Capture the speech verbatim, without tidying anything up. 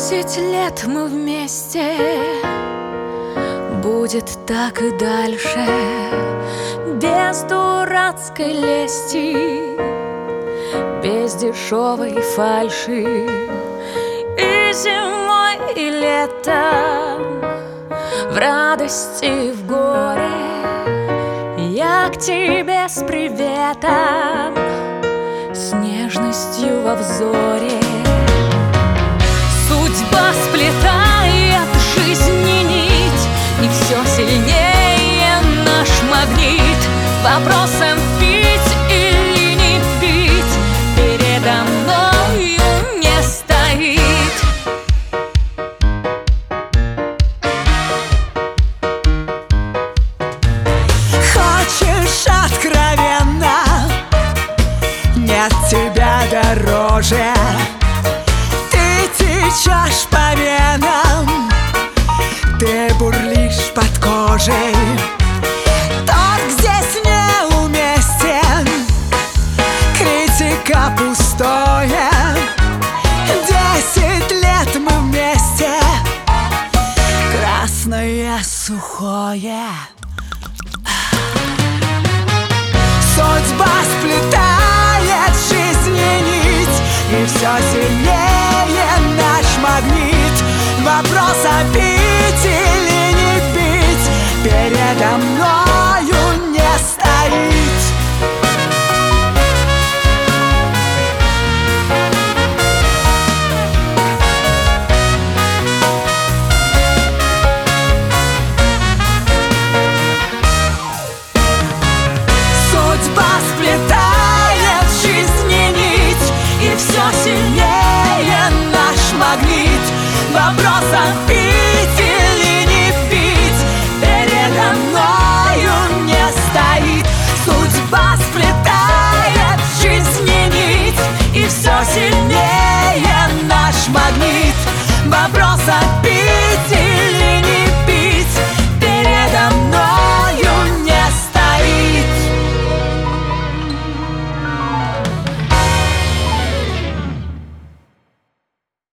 Десять лет мы вместе, будет так и дальше, без дурацкой лести, без дешевой фальши. И зимой, и летом, в радости и в горе я к тебе с приветом, с нежностью во взоре. Судьба сплетает жизни нить, и все сильнее наш магнит. Вопросом пить или не пить передо мною не стоит. Хочешь откровенно, нет тебя дороже. Течешь по венам, ты бурлишь под кожей. Торг здесь неуместен, критика пустое. Десять лет мы вместе, красное сухое. Судьба сплетает жизни нить, и все сильнее наш магнит. Вопрос, а пить или не пить передо мною не стоит. Судьба сплетает жизни нить, и все сильнее наш магнит. Вопрос, а пить или не пить передо мною не стоит. Судьба сплетает жизни нить, и все сильнее наш магнит. Вопрос, а